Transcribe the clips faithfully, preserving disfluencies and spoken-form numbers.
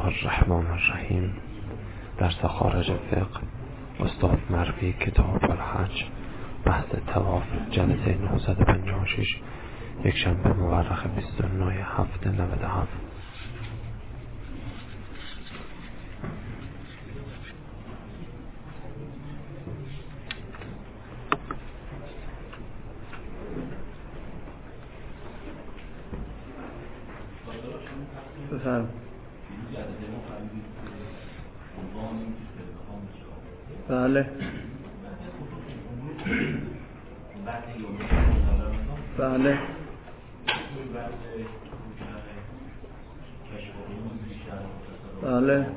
الله الرحمن الرحیم. درس خارج فقه استاد مروی، کتاب الحج، بحث طواف، جلسه نهصد و پنجاه و شش، یک شنبه مورخ بیست و نه هفته نود و هفت. بفرم. بله بله بله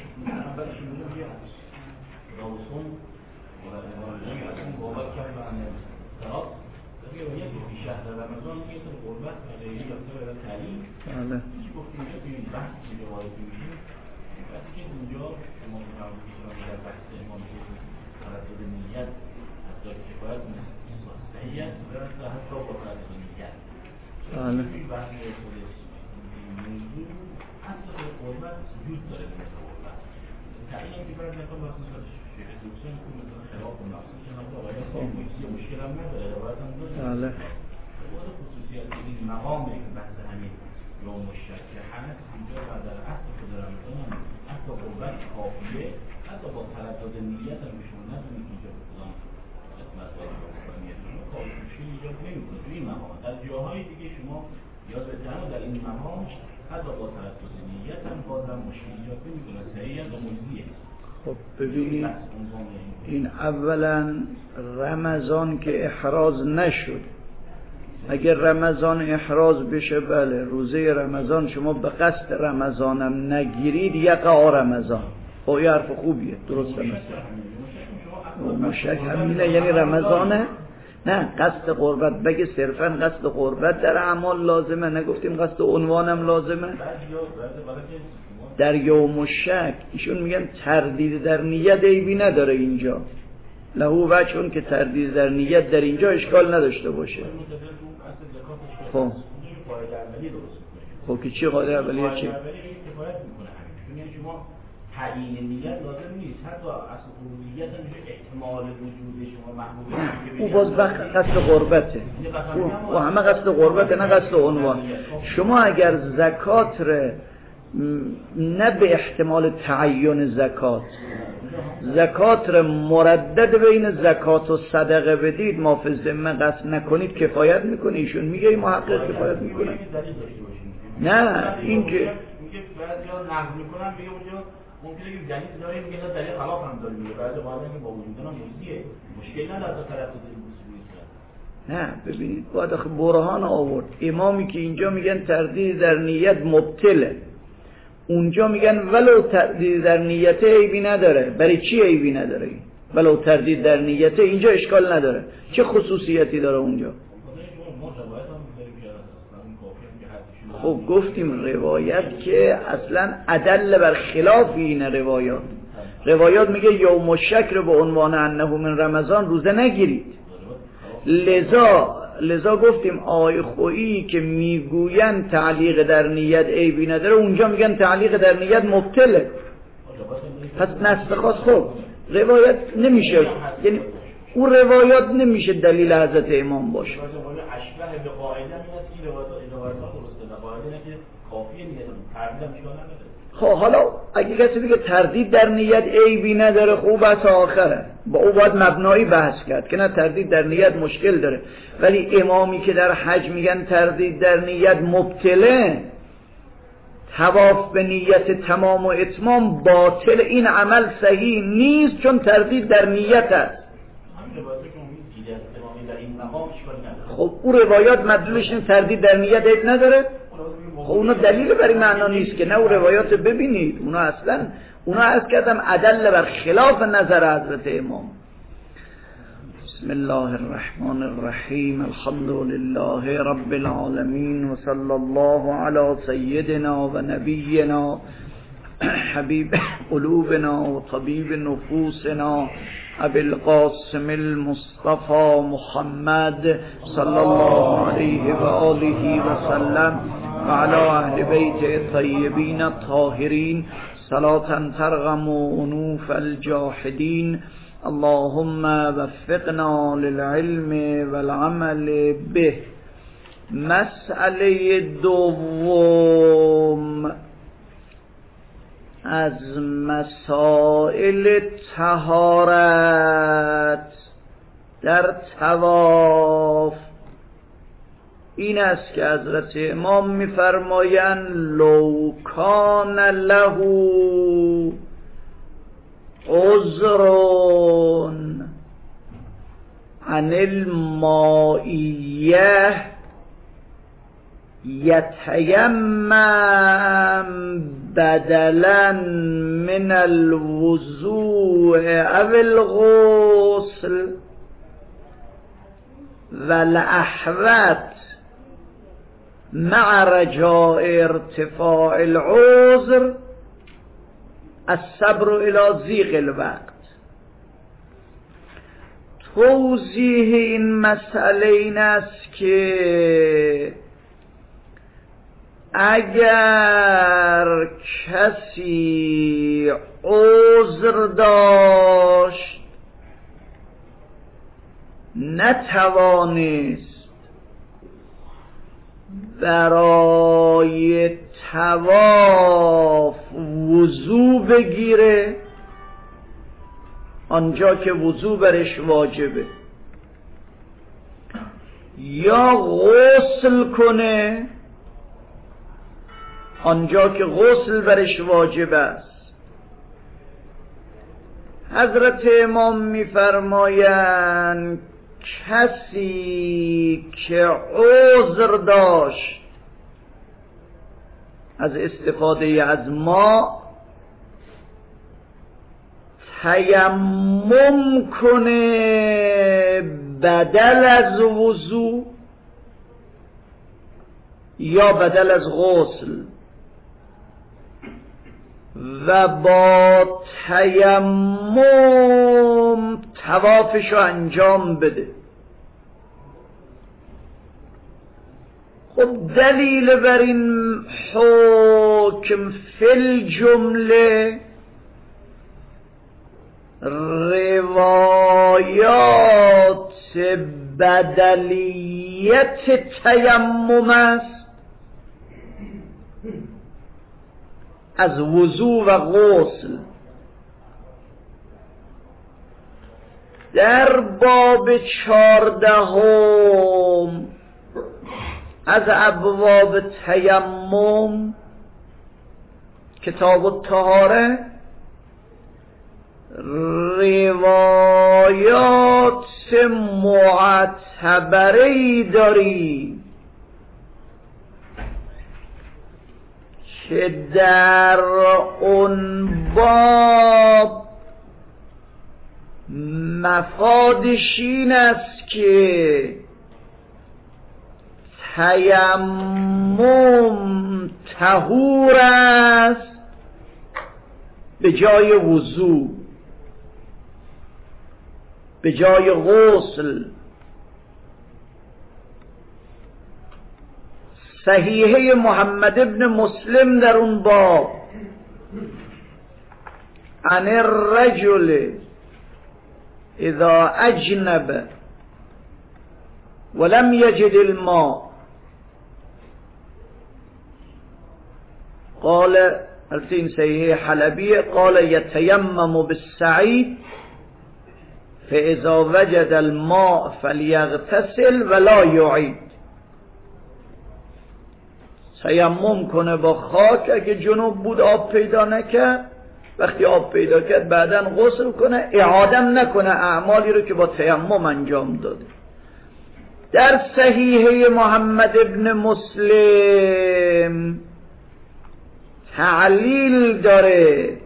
بله بله خصوصیت این مقامی که بحث همین یوم الشک هست اینجا و در اصل خود رمضان حتی قربت کافیه، حتی با تردد نیت هم شما ندونید اینجا بکنم خدمت دارم قربانیت شما کافی مشکل ایجاد نمیکنه. توی این مقام در جاهای دیگه شما یاد بتنم در این مقام حتی با تردد نیت هم بازم مشکل ایجاد نمیکنه، صحیح و مجزیه. خب ببینید این اولا رمضان که احراز نشد، اگر رمضان احراز بشه بله روزه رمضان شما به قصد رمضانم نگیرید یقع رمضان. خب یه حرف خوبیه، درسته مثلا مشک همینه، یعنی رمضانه نه قصد قربت بگه صرفا قصد قربت در اعمال لازمه، نگفتیم قصد عنوانم لازمه. در یوم الشک ایشون میگن تردید در نیت عیبی نداره اینجا، لهو وجهون که تردید در نیت در اینجا اشکال نداشته باشه. خب خب که چی قاعده اولیه چی؟ تعیین نیت لازم نیست، حتی اصل قربیت هم احتمال وجود شما محبوبه او باز وقت قصد قربته و همه قصد قربته نه قصد عنوان. شما اگر زکات ر نه به احتمال تعین زکات زکات ر مردد بین زکات و صدقه بدید ما فی ذمه قصد نکنید کفایت میکنه. ایشون میگه محقق کفایت میکنه. نه این که میگه بعضیا نقد میکنن میگه اونجا ممکنه که دلیل داره، میگه دلیل خلاف هم داره، میگه بعضی وقتا که با وجود اون مزیه مشکل نداره طرف نه ببینید باید آخه برهان آورد. امامی که اینجا میگن تردید در نیت مبطله، اونجا میگن ولو تردید در نیت عیبی نداره. برای چی عیبی نداره؟ ولو تردید در نیت اینجا اشکال نداره. چه خصوصیتی داره اونجا؟ خب گفتیم روایت که اصلا ادل بر خلاف این روایات. روایات میگه یوم الشک رو به عنوان انه من رمضان روزه نگیرید. لذا لذا گفتیم آقای خویی که میگوین تعلیق در نیت عیبی نداره اونجا میگن تعلیق در نیت مبطله. پس نسخ خاص خب روایت نمیشه، یعنی اون روایات نمیشه دلیل حضرت امام باشه. اشبه به قاعده میاد که روایات درسته، قاعده نه که کافیه نیت تردید میشه نداره. خب حالا اگه کسی بگه تردید در نیت عیبی نداره خوب بحث آخره، با او باید مبنایی بحث کرد که نه تردید در نیت مشکل داره. ولی امامی که در حج میگن تردید در نیت مبطله، طواف به نیت تمام و اتمام باطل، این عمل صحیح نیست چون تردید در نیت است. خب اون روایات مدلولش این تردید در نیت عیب نداره. خب اونا دلیل بر این معنا نیست که نه اون روایات ببینید، اونا اصلا اونا عرض کردم ادله بر خلاف نظر حضرت امام. بسم الله الرحمن الرحیم. الحمد لله رب العالمین و صلی الله علی سیدنا و نبینا حبیب قلوبنا و طبیب نفوسنا ابی القاسم المصطفى محمد صلی الله علیه و آله و سلم و علی اهل بیت الطیبین الطاهرین صلاة ترغم انوف الجاحدین. اللهم وفقنا للعلم والعمل به. مسئله دوم از مسائل طهارت در طواف این است که حضرت امام می‌فرمایند لو کان له عذر عن المائیه یتیمم بدلا من الوضوء او الغسل والاحوط مع رجاء ارتفاع العذر الصبر الى ضیق الوقت. توضیح این مسئله این است که اگر کسی عذر داشت نتوانست برای طواف وضو بگیره آنجا که وضو برش واجبه یا غسل کنه آنجا که غسل برش واجب است. حضرت امام می‌فرمایند کسی که عذر داشت از استفاده از ماء تیمم کنه بدل از وضو یا بدل از غسل و با تیمم طوافشو انجام بده. خب دلیل بر این حکم فی الجمله روایات بدلیت تیمم است از وضو و غسل. در باب چهاردهم از ابواب تیمم کتاب الطهاره روایات معتبری داریم که در اون باب مفادش این است که تیمم طهور است به جای وضو به جای غسل. صحیحه محمد ابن مسلم در اون باب عن الرجل اذا اجنب ولم يجد الماء قال التين صحیح حلبیه قال يتيمم بالسعید فاذا وجد الماء فليغتسل ولا يعيد. تیمم کنه با خاک اگه جنوب بود آب پیدا نکرد وقتی آب پیدا کرد بعداً غسل کنه اعادم نکنه اعمالی رو که با تیمم انجام داده. در صحیحه محمد ابن مسلم تعلیل داره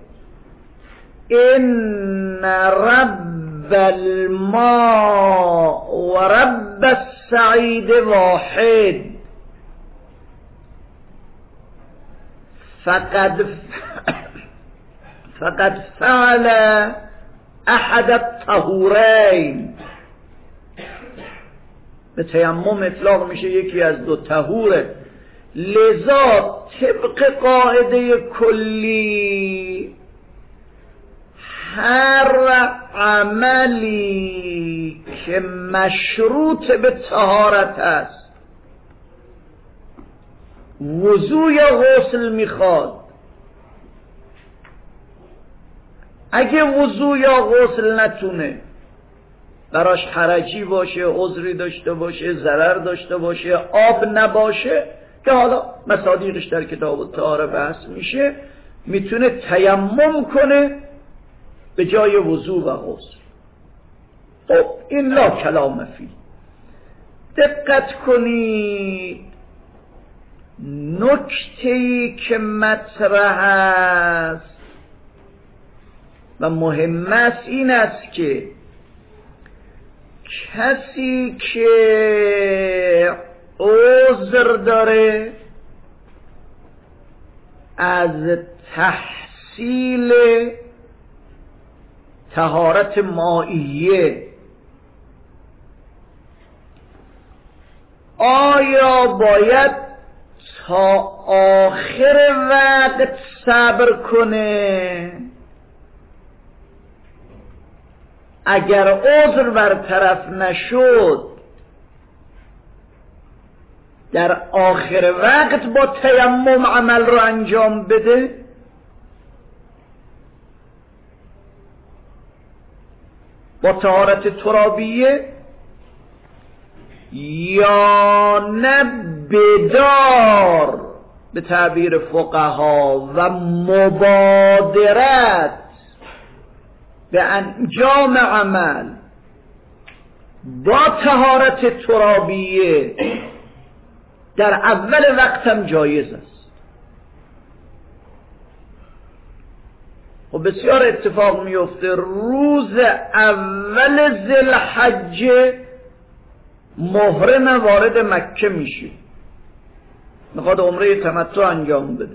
ان رب الماء و رب السعید واحد فقد فقد فعل احد الطهورین. به تیمم اطلاق میشه یکی از دو طهوره لذا طبق قاعده کلی هر عملی که مشروط به طهارت است، وضو یا غسل میخواد، اگه وضو یا غسل نتونه، براش حرجی باشه، عذری داشته باشه، ضرر داشته باشه، آب نباشه که حالا مصادیقش در کتاب الطهاره بحث میشه، میتونه تیمم کنه به جای وضو و غسل. خب این لا کلام فی. دقت کنید، نکته‌ای که مطرح است و مهم است این است که کسی که عذر داره از تحصیل طهارت مائیه، آیا باید تا آخر وقت صبر کنه؟ اگر عذر برطرف نشد در آخر وقت با تیمم عمل رو انجام بده؟ با طهارت ترابیه؟ یا نه بدار به تعبیر فقها و مبادرت به انجام عمل با طهارت ترابیه در اول وقت هم جایز است. و بسیار اتفاق میفته روز اول ذوالحجه محرم وارد مکه میشه، میخواد عمره تمتع انجام بده،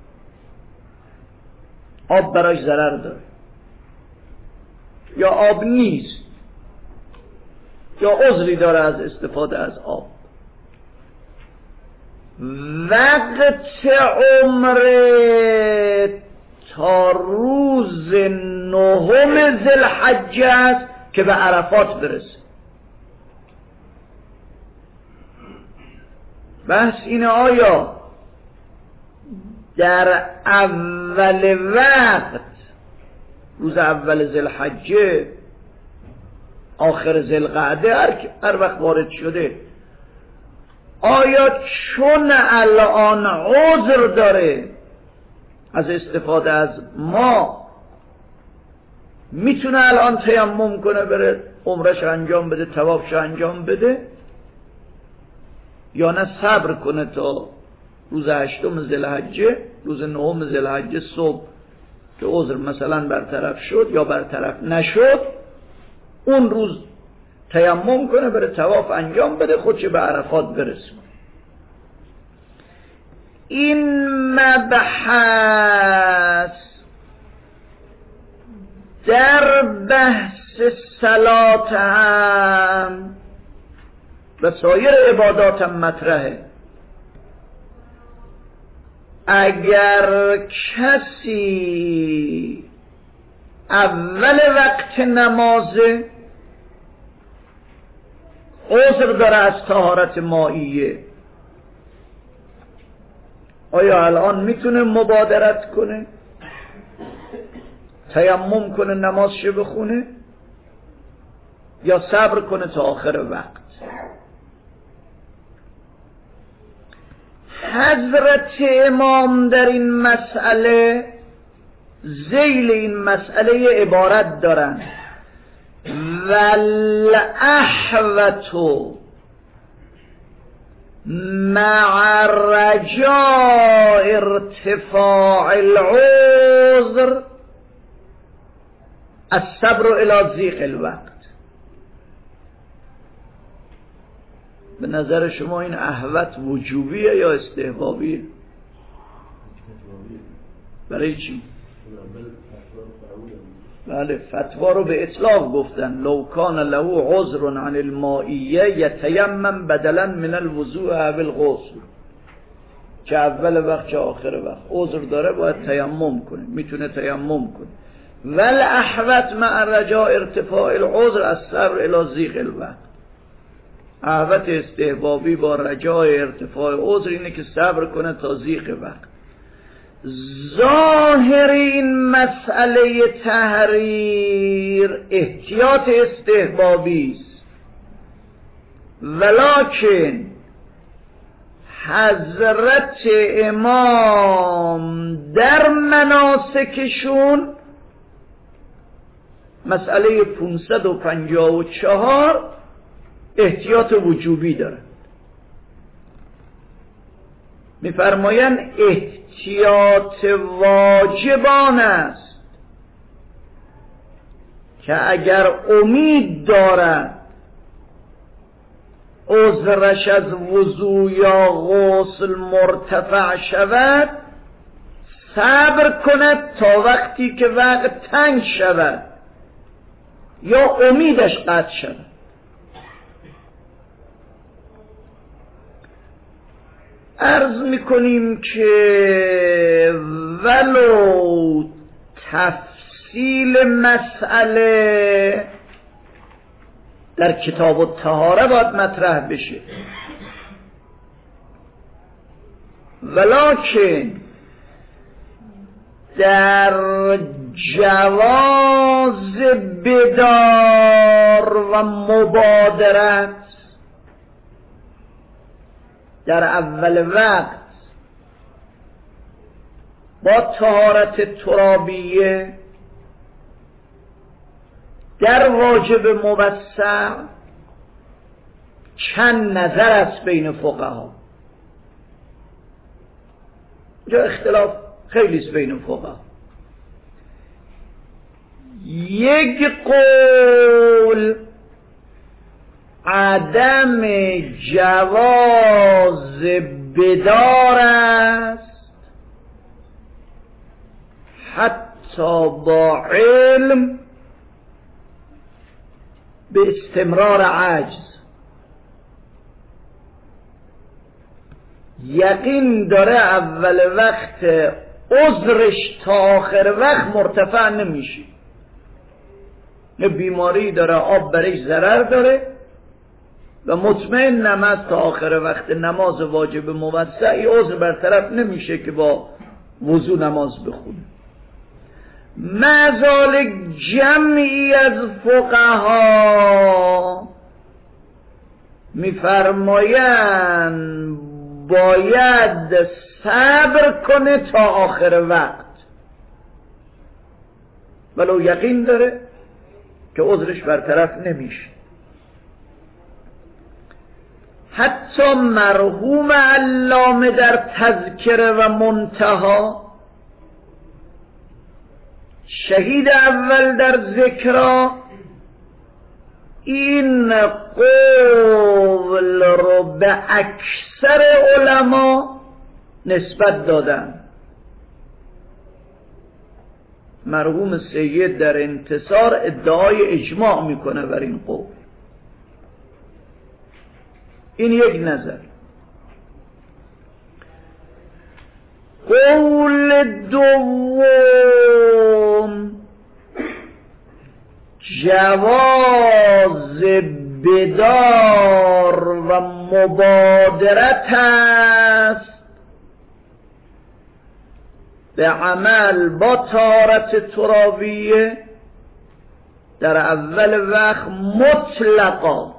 آب براش ضرر داره یا آب نیست یا عذری داره از استفاده از آب، وقت عمره تا روز نهم ذوالحجه است که به عرفات برسه. بحث اینه آیا در اول وقت روز اول ذوالحجه، آخر ذوالقعده، هر وقت وارد شده، آیا چون الان عذر داره از استفاده از ما میتونه الان تیمم کنه بره عمرش انجام بده، طوافش انجام بده، یا نه صبر کنه تا روز هشتم ذوالحجه، روز نهم ذوالحجه صبح که عذر مثلا برطرف شد یا برطرف نشد، اون روز تیمم کنه بره طواف انجام بده، خودش به عرفات برسونه. این مبحث در بحث صلات هم و سایر عبادات هم مطرحه. اگر کسی اول وقت نمازه عذر داره از طهارت مائیه، آیا الان میتونه مبادرت کنه، تیمم کنه، نمازش بخونه، یا صبر کنه تا آخر وقت؟ حضرت امام در این مسئله ذیل این مسئله عبارت دارن: والاحوط مع رجاء ارتفاع العذر الصبر الى ضیق الوقت. به نظر شما این احوط وجوبیه یا استحبابیه؟ برای چی؟ بله، فتوا رو به اطلاق گفتن: لو کان له عذر عن المائیه یتیمم بدلا من الوضوء او الغسل. چه اول وقت چه آخر وقت عذر داره باید تیمم کنه، میتونه تیمم کنه. ول احوط مع رجاء ارتفاع العذر از صبر الی ضیق الوقت. احوط استحبابی با رجای ارتفاع عذر اینه که صبر کنه تا ضیق وقت. ظاهر این مسئله تحریر احتیاط استحبابی است، ولکن حضرت امام در مناسکشون مسئله پانصد و پنجاه و چهار احتیاط وجوبی داره. میفرمایند احتیاط واجبان است که اگر امید دارد عذرش از وضو یا غسل مرتفع شود صبر کند تا وقتی که وقت تنگ شود یا امیدش قطع شود. عرض میکنیم که ولو تفصیل مسئله در کتاب الطهاره باید مطرح بشه، ولکن در جواز بدار و مبادرت در اول وقت با طهارت ترابیه، در واجب موسع چند نظر است بین فقها. جا اختلاف خیلی است بین فقها. یک قول عدم جواز بدار است حتی با علم به استمرار عجز. یقین داره اول وقت عذرش تا آخر وقت مرتفع نمیشه، یه بیماری داره، آب برش ضرر داره و مطمئن نماز تا آخر وقت نماز واجب موسعی عذر برطرف نمیشه که با وضو نماز بخونه. مازال جمعی از فقها میفرمایند باید صبر کنه تا آخر وقت ولو یقین داره که عذرش برطرف نمیشه. حتی مرحوم علامه در تذکره و منتها شهید اول در ذکرا این قول رو به اکثر علما نسبت دادن. مرحوم سید در انتصار ادعای اجماع میکنه بر این قول. این یک نظر. قول دوم جواز بدار و مبادرت است به عمل با طهارت ترابیه در اول وقت مطلقا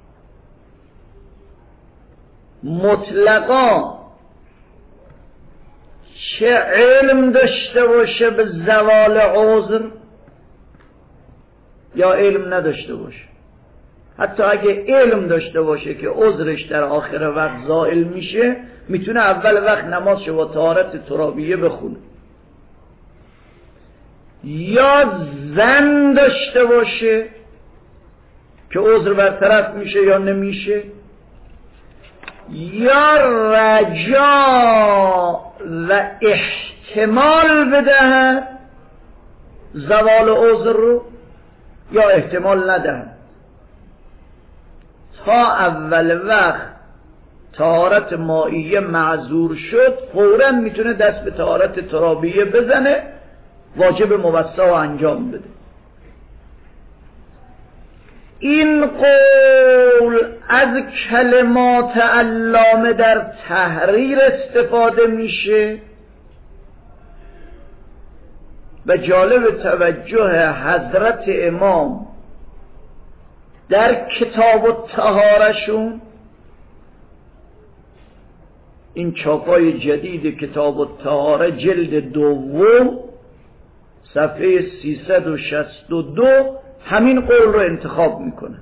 مطلقا چه علم داشته باشه به زوال عذر یا علم نداشته باشه. حتی اگه علم داشته باشه که عذرش در آخر وقت زائل میشه میتونه اول وقت نمازشو با طهارت ترابیه بخونه. یا زن داشته باشه که عذر برطرف میشه یا نمیشه، یا رجا و احتمال بدهد زوال عذر رو یا احتمال ندهد تا اول وقت طهارت مائیه معذور شد فوراً میتونه دست به طهارت ترابیه بزنه، واجب موسع رو انجام بده. این قول از کلمات علامه در تحریر استفاده میشه و جالب توجه حضرت امام در کتاب الطهاره‌شون، این چاپای جدید کتاب الطهاره جلد دوم صفحه سیصد و شصت و دو همین قول رو انتخاب میکنه.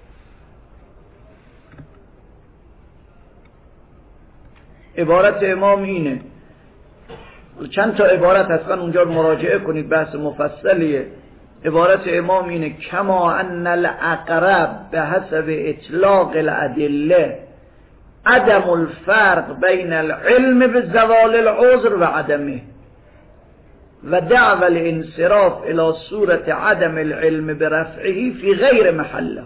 عبارت امام اینه، چند تا عبارت اصلا اونجا مراجعه کنید، بحث مفصلیه. عبارت امام اینه: کما ان الاقرب به حسب اطلاق الادله عدم الفرق بین العلم به زوال العذر و عدمه و دعوى الانصراف الى صورت عدم العلم برفعه فی غیر محله.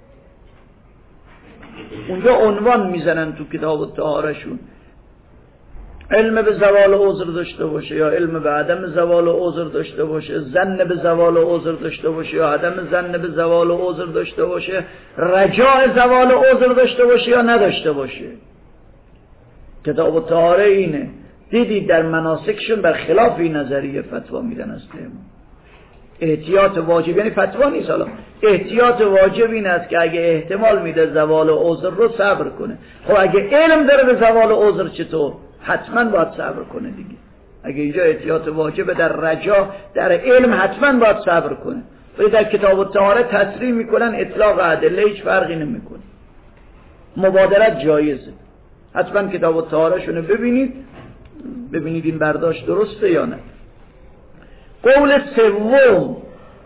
اونجا عنوان میزنن تو کتاب الطهاره‌شون، علم به زوال عذر داشته باشه یا علم به عدم زوال عذر داشته باشه، ظن به زوال عذر داشته باشه یا عدم ظن به زوال عذر داشته باشه، رجاء زوال عذر داشته باشه یا نداشته باشه. کتاب الطهاره اینه. دیدید در مناسکشون بر خلاف این نظریه فتوا میدن است. احتیاط واجب یعنی فتوا نیست، حالا احتیاط واجب این است که اگه احتمال میده زوال عذر رو صبر کنه. خب اگه علم داره به زوال عذر چطور؟ حتما باید صبر کنه دیگه. اگه اینجا احتیاط واجب در رجا، در علم حتما باید صبر کنه. ولی در کتاب الطهاره تصریح میکنن اطلاق ادله هیچ فرقی نمیکنه، مبادرت جایزه. حتما کتاب الطهاره شونه ببینید ببینید این برداشت درسته یا نه. قول سوم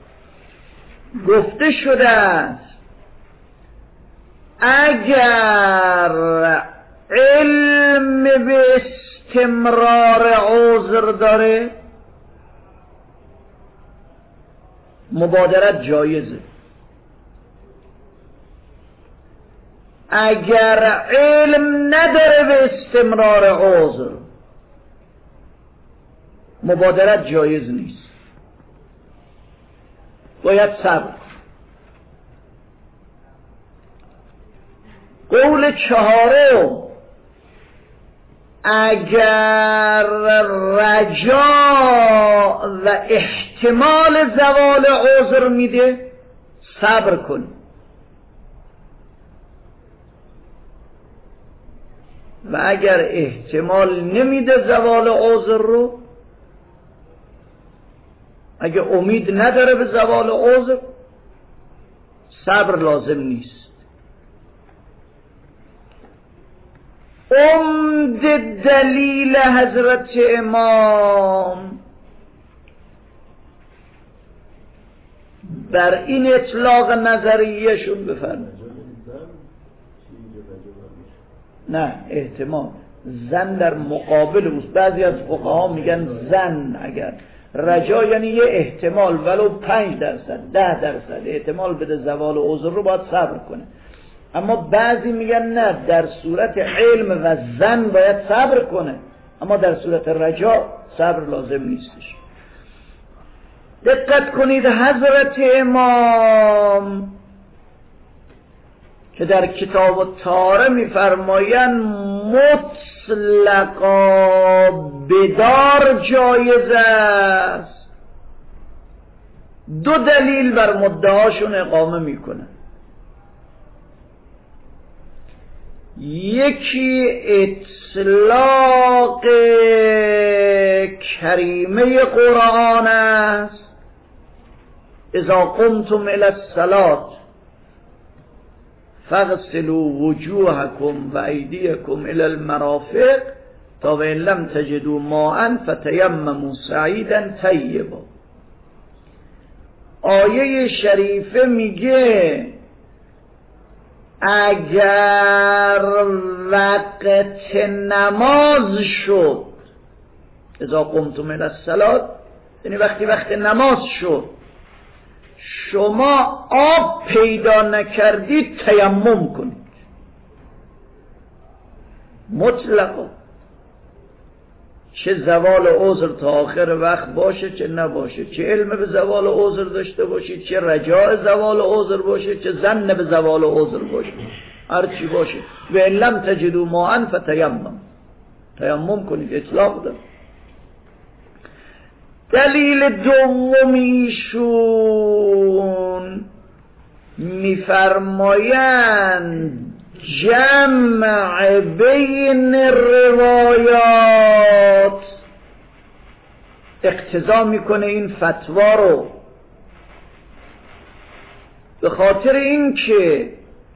گفته شده است اگر علم به استمرار عذر داره مبادرت جایزه. اگر علم نداره به استمرار عذر مبادرت جایز نیست، باید صبر. قول چهارم اگر رجا و احتمال زوال عذر میده صبر کن، و اگر احتمال نمیده زوال عذر رو، اگه امید نداره به زوال عذر صبر لازم نیست. عمده دلیل حضرت امام بر این اطلاق نظریهشون بفرمایید. نه احتمال زن در مقابل اوست. بعضی از فقها میگن زن اگر رجا یعنی یه احتمال ولو پنج درصد ده درصد احتمال بده زوال عذر رو باید صبر کنه. اما بعضی میگن نه، در صورت علم و زن باید صبر کنه، اما در صورت رجا صبر لازم نیستش. دقت کنید حضرت امام که در کتاب الطهاره میفرمایند مطلقا بدار جایز است، دو دلیل بر مدعاشون اقامه میکنه. یکی اطلاق کریمه قرآن است، اذا قمتم الی الصلاة فاغسلوا وجوهکم و ایدیکم الی المرافق تا و ان لم تجدوا ماء فتیمموا صعیدا طیبا. آیه شریفه میگه اگر وقت نماز شد، اذا قمتم الی الصلاة یعنی وقتی وقت نماز شد، شما آب پیدا نکردید تیمم کنید. مطلقا، چه زوال عذر تا آخر وقت باشه چه نباشه، چه علم به زوال عذر داشته باشید، چه رجاء زوال عذر باشه، چه ظن به زوال عذر باشه، هر چی باشه. و ان لم تجدوا ماء فتیمم، تیمم کنید، اطلاق داره. دلیل دومیشون میفرمایند جمع بین روایات اقتضا میکنه این فتوا رو، به خاطر اینکه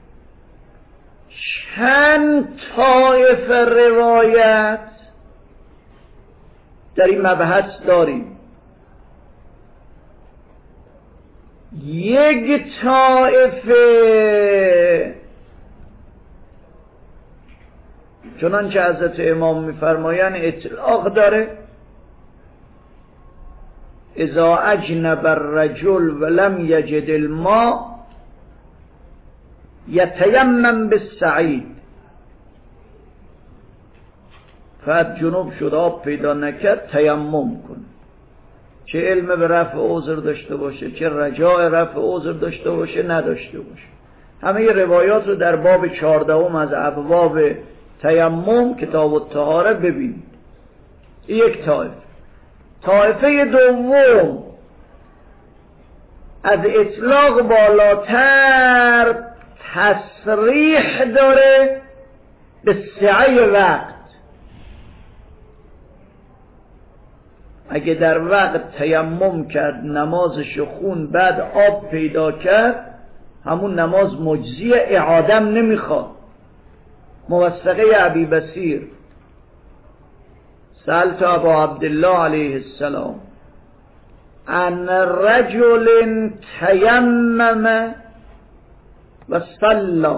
چند طایفه روایت در این مبحث داریم. یک طایفه چنانچه حضرت امام میفرمایند اطلاق داره، اذا اجنب الرجل ولم یجد الماء یتیمم بالصعید. فقط جنوب شد آب پیدا نکرد تیمم کن، چه علم به رفع عذر داشته باشه، چه رجاء رفع عذر داشته باشه نداشته باشه. همه روایات رو در باب چهاردهم از ابواب تیمم کتاب الطهاره ببینید. یک طایفه. طایفه دوم از اطلاق بالاتر تصریح داره به سعی وقت. اگه در وقت تیمم کرد، نمازش خون، بعد آب پیدا کرد، همون نماز مجزی، اعادم نمیخواد. موثقه ابی بصیر سألت ابا عبدالله علیه السلام عن رجل تیمم و صلی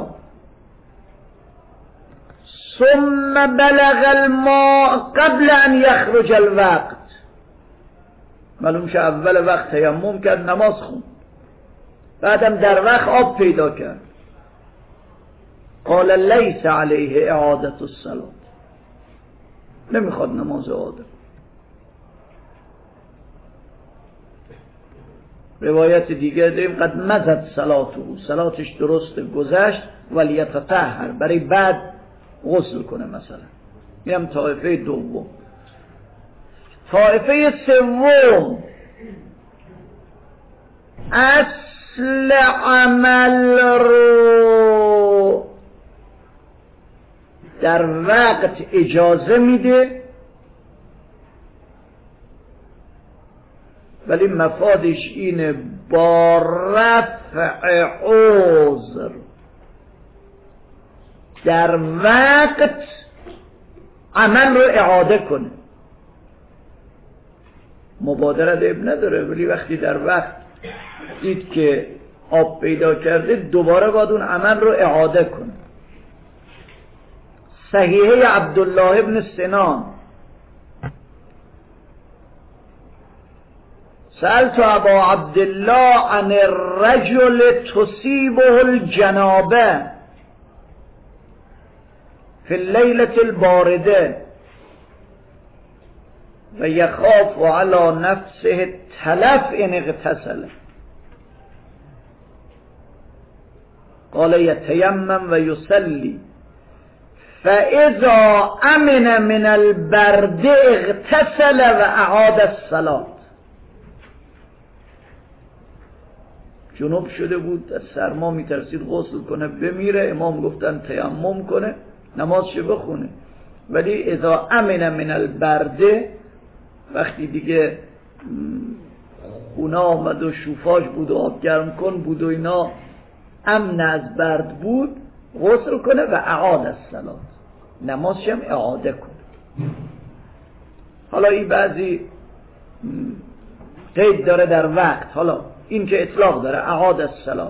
ثم بلغ الماء قبل ان یخرج الوقت. معلوم شه اول وقت تیمم کرد، نماز خوند، بعدم در وقت آب پیدا کرد. قال لیس علیه اعادت الصلاة، نمیخواد نماز اعاده. روایت دیگه داریم قد مزد صلاته، صلاتش درست گذشت، ولی یتطهر، برای بعد غسل کنه مثلا. میگم طایفه دوم. طایفه سوم اصل عمل رو در وقت اجازه میده، ولی مفادش اینه با رفع عذر در وقت عمل رو اعاده کنه. مبادرت اب نداره، ولی وقتی در وقت دید که آب پیدا کرده، دوباره باید اون عمل رو اعاده کنه. صحیحه عبدالله ابن سنان سألت ابا عبدالله عن الرجل تصيبه الجنابه في الليلة البارده و یخاف على نفسه تلف ان اغتسل. قال یتیمم و یصلی فاذا امن من البرد اغتسل و اعاد الصلاة. جنوب شده بود، از سرما میترسید غسل کنه بمیره، امام گفتن تیمم کنه نمازش بخونه. ولی اذا امن من البرد، وقتی دیگه خونه آمد و شوفاژ بود و آب گرم کن بود و اینا، امن از برد بود، غسل کنه و اعاد الصلاة، نمازش هم اعاده کنه. حالا این بعضی قید داره در وقت، حالا این که اطلاق داره اعاد الصلاة.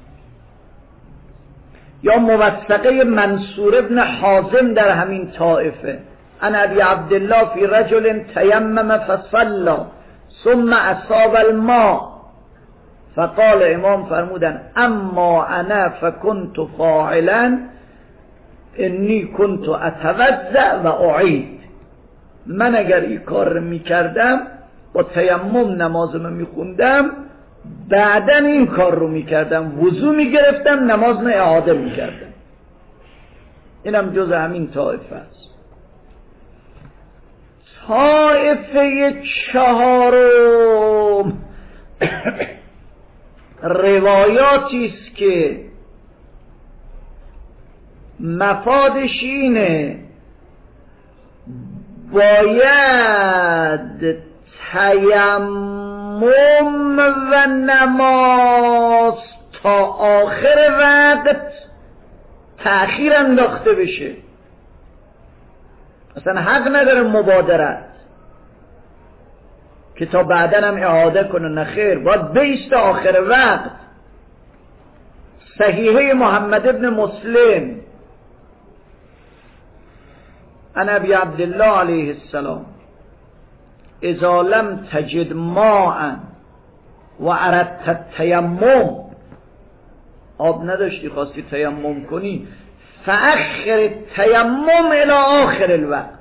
یا موثقه منصور ابن حازم در همین طائفه، ان ابی عبدالله فی رجل تیمم فصلی ثم اصاب الماء فقال، امام فرمودن اما انا فکنت فاعلا انی کنت اتوضع و اعید، من اگر این کار رو میکردم با تیمم نمازم میخوندم، بعدا این کار رو میکردم، وضو میگرفتم، نمازم اعاده میکردم. اینم جز همین طایفه است. طایفه چهارم روایاتی است که مفادش اینه باید تیمم و نماز تا آخر وقت تأخیر انداخته بشه، اصلا حق نداره مبادرت که تا بعدن هم اعاده کنه، نخیر، باید بیست آخر وقت. صحیحه محمد ابن مسلم عن ابی عبدالله علیه السلام اذا لم تجد ماء و اردت التیمم، آب نداشتی خواستی تیمم کنی، فاخر التیمم الی آخر الوقت.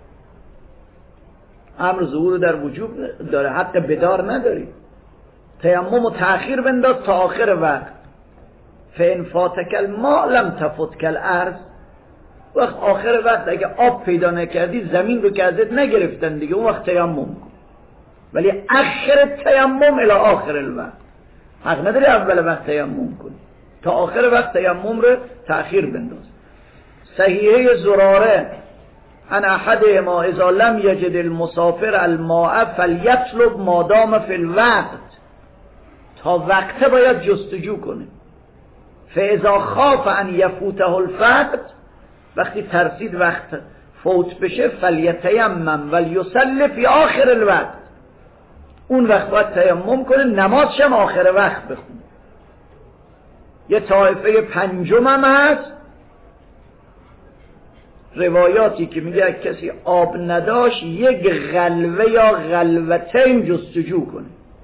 امر ظهور در وجوب داره، حق بدار نداری، تیمم و تأخیر بنداز تا آخر وقت. فان فاتک الماء لم تفوتک الارض، وقت آخر وقت اگه آب پیدا نکردی زمین رو که ازت نگرفتن دیگه، اون وقت تیمم کن، ولی اخر تیمم الی آخر الوقت. حق نداری اول وقت تیمم کنی، تا آخر وقت تیمم رو تأخیر بنداز. صحیحه زراره ان احدهما اذا لم یجد المسافر الماء فلیطلب ما دام فی الوقت، تا وقته باید جستجو کنه. فاذا خاف ان یفوته الفقد، وقتی ترسید وقت فوت بشه، فلیتیمم ولیصلی فی آخر الوقت، اون وقت باید تیمم کنه، نمازش هم آخر وقت بخونه. یه طایفه پنجم هم هست، روایاتی که میگه کسی آب نداشت یک غلوه یا غلوتین جستجو کنه،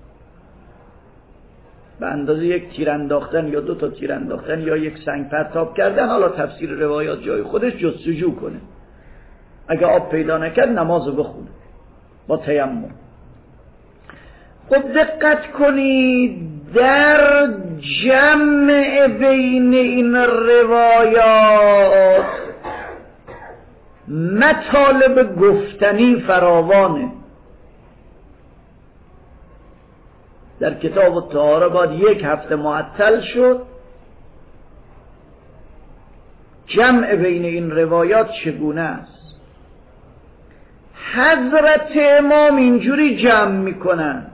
به اندازه یک تیر انداختن یا دو تا تیر انداختن یا یک سنگ پرتاب کردن، حالا تفسیر روایات جای خودش، جستجو کنه. اگه آب پیدا نکرد نمازو بخونه با تیمم. خب دقت کنید در جمع بین این روایات مطالب گفتنی فراوانه. در کتاب الطهاره باید یک هفته معطل شد. جمع بین این روایات چگونه است؟ حضرت امام اینجوری جمع میکنن،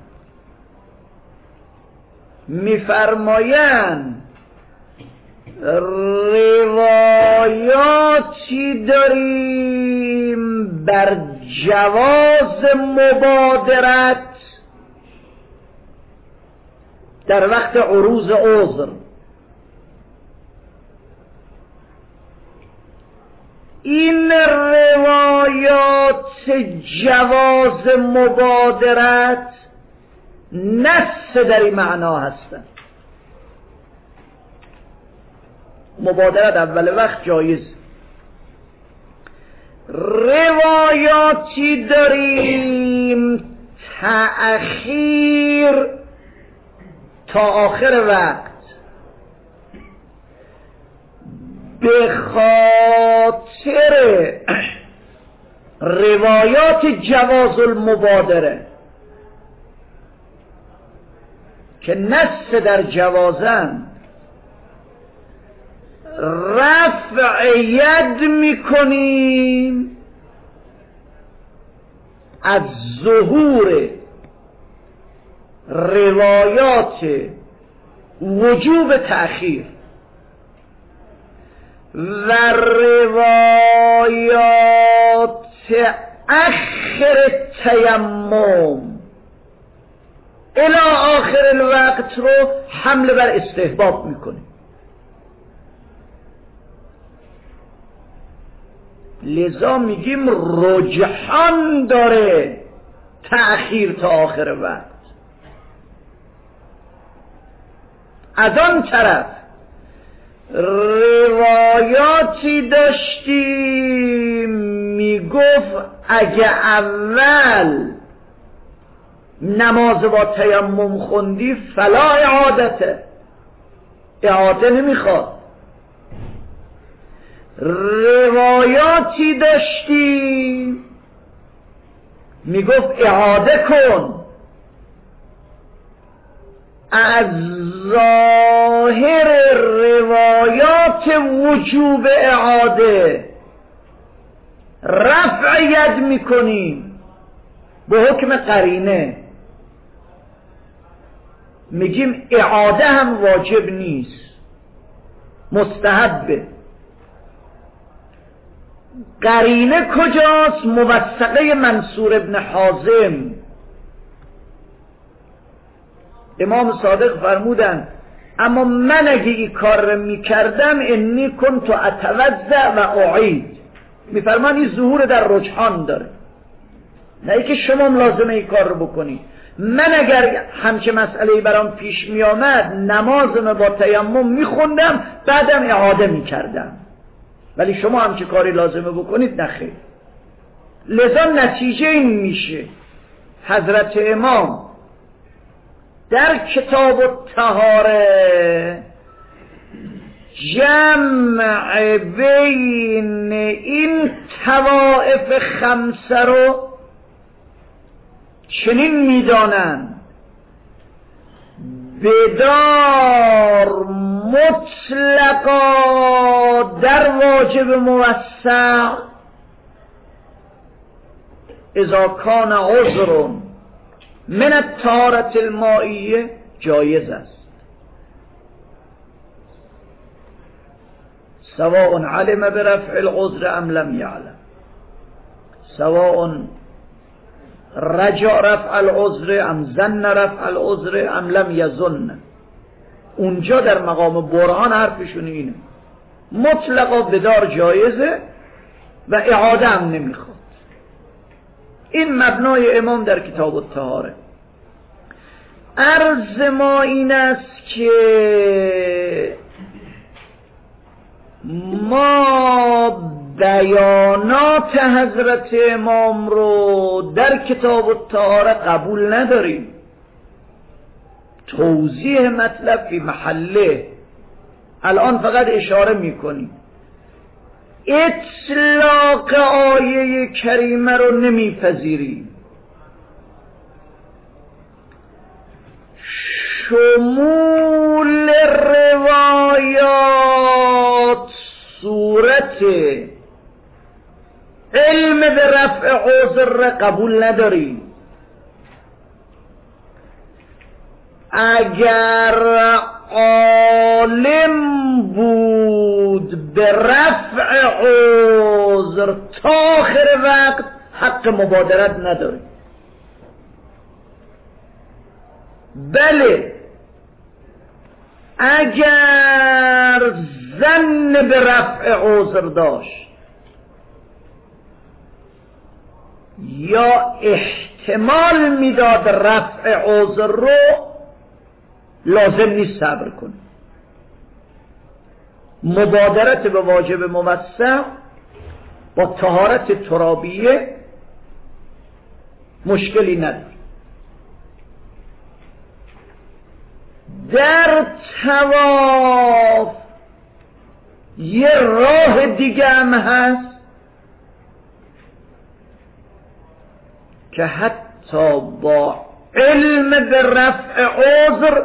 میفرمایند روایاتی داریم بر جواز مبادرت در وقت عروض عذر. این روایات جواز مبادرت نص در این معنا هستند. مبادرت اول وقت جایز. روایاتی داریم تأخیر تا آخر وقت به خاطر روایات جواز المبادره که نص در جوازن، رفع ید میکنیم از ظهور روایات وجوب تأخیر و روایات اخر تیمم الی آخر الوقت رو حمل بر استحباب میکنیم. لذا میگیم رجحان داره تأخیر تا آخر وقت. از آن طرف روایات روایاتی داشتیم میگفت اگه اول نماز با تیمم خوندی فلا اعادته، اعاده نمیخواد. روایاتی داشتیم میگفت اعاده کن. از ظاهر روایات وجوب اعاده رفع ید میکنیم به حکم قرینه، میگیم اعاده هم واجب نیست، مستحبه. قرینه کجاست؟ موثقه منصور ابن حازم. امام صادق فرمودن اما من اگه این کار رو میکردم انی کنت اتوضع و اعید. میفرمان این ظهور در رجحان داره، نه ای که شما لازمه این کار رو بکنی. من اگر همچه مسئله‌ای برام پیش میامد نمازم با تیمم میخوندم بعدم اعاده میکردم، ولی شما همچه کاری لازمه بکنید نخیر. لذا نتیجه این میشه حضرت امام در کتاب الطهاره جمع بین این طوائف خمسه رو چنین میدانند: بدار مطلقا در واجب موسع اذا کان عذر من الطهارة المائیه جایز است، سواء علم برفع العذر ام لم یعلم، سواء رجع رفع العذر ام ظن رفع العذر ام لم یظن. اونجا در مقام برهان حرفشون اینه، مطلقا بدار جایزه و اعاده هم نمیخواد. این مبنای امام در کتاب الطهاره. عرض ما این است که ما بیانات حضرت امام رو در کتاب الطهاره قبول نداریم. توضیح مطلب فی محله، الان فقط اشاره میکنیم. اطلاق آیه کریمه رو نمیپذیریم، شمول روایات صورت علم به رفع عذر قبول نداریم. اگر عالم بود به رفع عذر تا آخر وقت حق مبادرت نداره. بله اگر ظن به رفع عذر داشت یا احتمال میداد رفع عذر رو، لازم نیست صبر کنه. مبادرت به واجب موسع با طهارت ترابیه مشکلی نداره. در طواف یه راه دیگه هم هست که حتی با علم به رفع عذر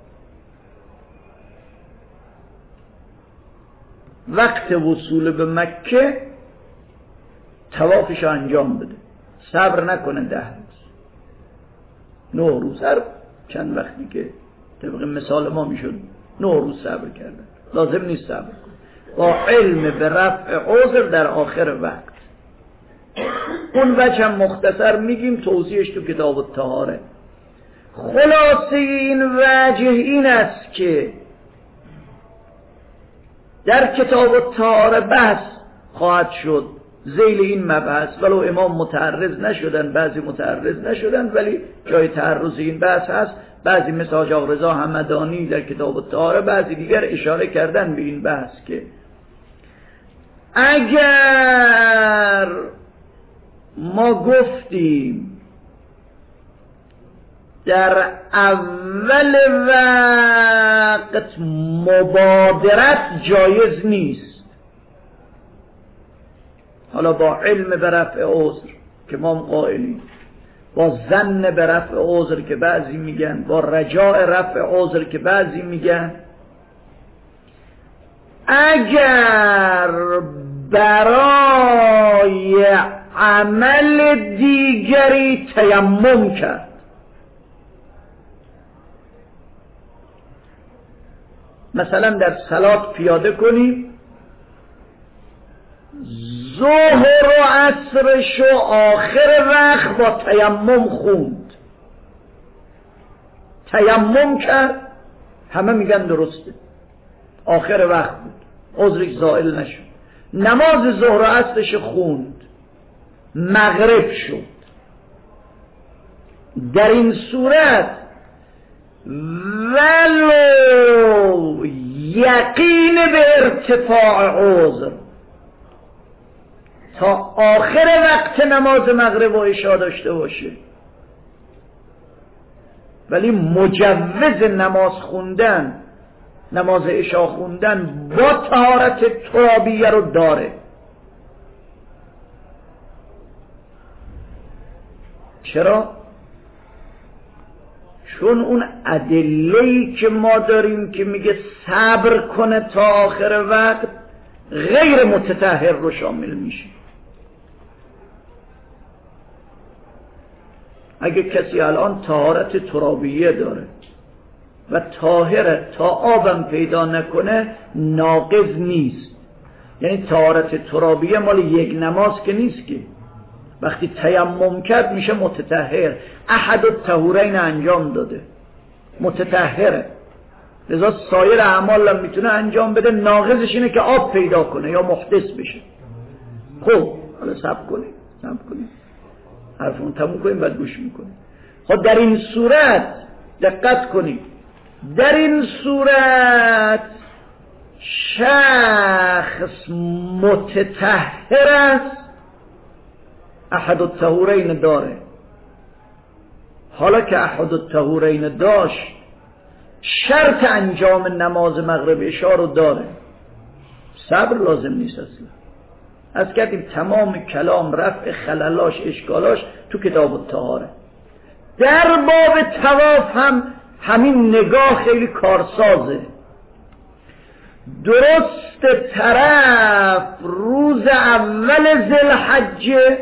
وقت وصول به مکه طوافش انجام بده، صبر نکنه ده روز نه روز، هر چند وقتی که طبق مثال ما میشد نه روز صبر کردن، لازم نیست صبر کن. با علم به رفع عذر در آخر وقت. اون وجه هم مختصر میگیم، توضیحش تو کتاب الطهاره. خلاصه این وجه این است که در کتاب الطهاره بحث خواهد شد ذیل این مبحث، ولو امام متعرض نشدن، بعضی متعرض نشدن، ولی جای تعرض این بحث هست. بعضی مثل حاج آقا رضا همدانی در کتاب الطهاره، بعضی دیگر اشاره کردن به این بحث که اگر ما گفتیم در اول وقت مبادرت جایز نیست، حالا با علم به رفع عذر که ما قائلیم، با ظن به رفع عذر که بعضی میگن، با رجاء رفع عذر که بعضی میگن، اگر برای عمل دیگری تیمم کرد، مثلا در صلات پیاده کنی، ظهر و عصرش و آخر وقت با تیمم خوند، تیمم کرد، همه میگن درسته، آخر وقت بود، عذرش زائل نشد. نماز ظهر و عصرش خوند، مغرب شد. در این صورت ولو یقین به ارتفاع عذر تا آخر وقت نماز مغرب و عشا داشته باشه، ولی مجوز نماز خوندن، نماز عشا خوندن با طهارت ترابیه رو داره. چرا؟ چون اون ادله‌ای که ما داریم که میگه صبر کنه تا آخر وقت غیر متطهر رو شامل میشه. اگه کسی الان طهارت ترابیه داره و طاهره تا آبم پیدا نکنه ناقض نیست، یعنی طهارت ترابیه مال یک نماز که نیست، که وقتی تیمم کرد میشه متطهر، احد الطهورین انجام داده، متطهره. لذا سایر اعمال هم میتونه انجام بده، ناقضش اینه که آب پیدا کنه یا محدث بشه. خب حالا صبر کنیم صبر کنیم حرفمون تموم کنیم بعد گوش میکنیم. خب در این صورت دقت کنید، در این صورت شخص متطهر است، احد الطهورین داره. حالا که احد الطهورین داشت، شرط انجام نماز مغرب عشا رو داره، صبر لازم نیست اصلا. از کردیم تمام کلام رفع خللاش اشکالاش تو کتاب الطهاره. در باب طواف هم همین نگاه خیلی کارسازه. درست طرف روز اول ذوالحجه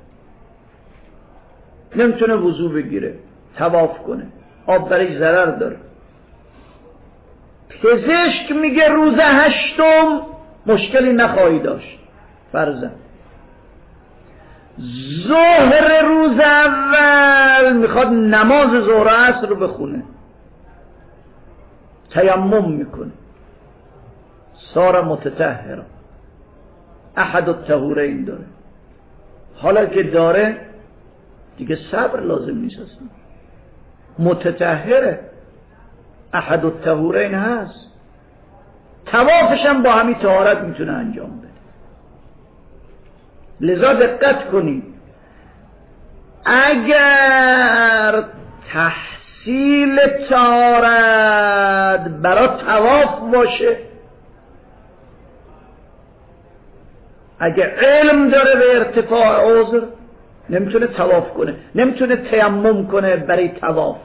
نمیتونه وضو بگیره طواف کنه، آب برای ضرر داره. پزشک میگه روز هشتم مشکلی نخواهی داشت فرضاً. ظهر روز اول میخواد نماز ظهر عصر رو بخونه، تیمم میکنه، صار متطهر، احد الطهورین داره. حالا که داره دیگه صبر لازم نیست اصلا، متطهره، احد الطهورین هست، طوافش هم با همین طهارت میتونه انجام بده. لذا دقت کنید، اگر تحصیل طهارت برای طواف باشه، اگر علم داره به ارتفاع عذر نمیتونه طواف کنه، نمیتونه تیمم کنه برای طواف،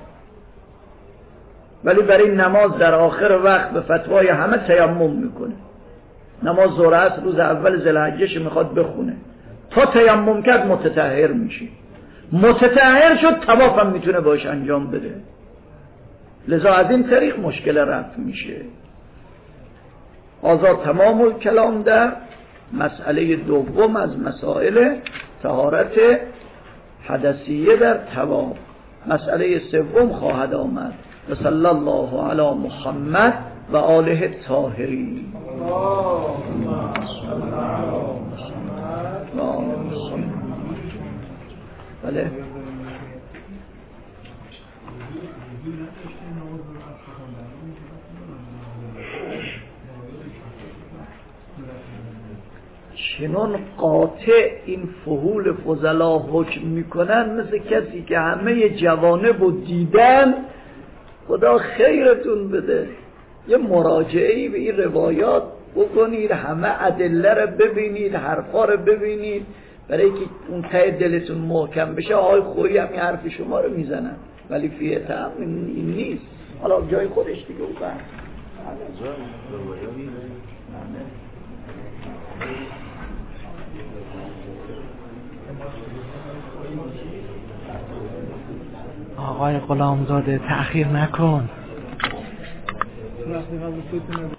ولی برای نماز در آخر وقت به فتوای همه تیمم میکنه. نماز ظهر عصر روز اول ذوالحجهش میخواد بخونه، تا تیمم کرد متطهر میشه، متطهر شد طواف هم میتونه باش انجام بده. لذا از این طریق مشکل رفع میشه. آزاد تمام الکلام در مسئله دوم از مسائل طهارت حدثیه در طواف. مسئله سوم خواهد آمد. و صلی الله علی محمد و آله الطاهرین. بله چنان قاطع این فحول فضلا حکم میکنن مثل کسی که همه جوانب رو دیدن. خدا خیرتون بده یه مراجعه‌ای به این روایات بکنید، همه ادله رو ببینید، حرفا رو ببینید، برای که اون ته دلتون محکم بشه. آقای خویی هم این حرف شما رو میزنن ولی فیه تعم این نیست. حالا جای خودش دیگه او بند آقای غلامزاده تأخیر نکن.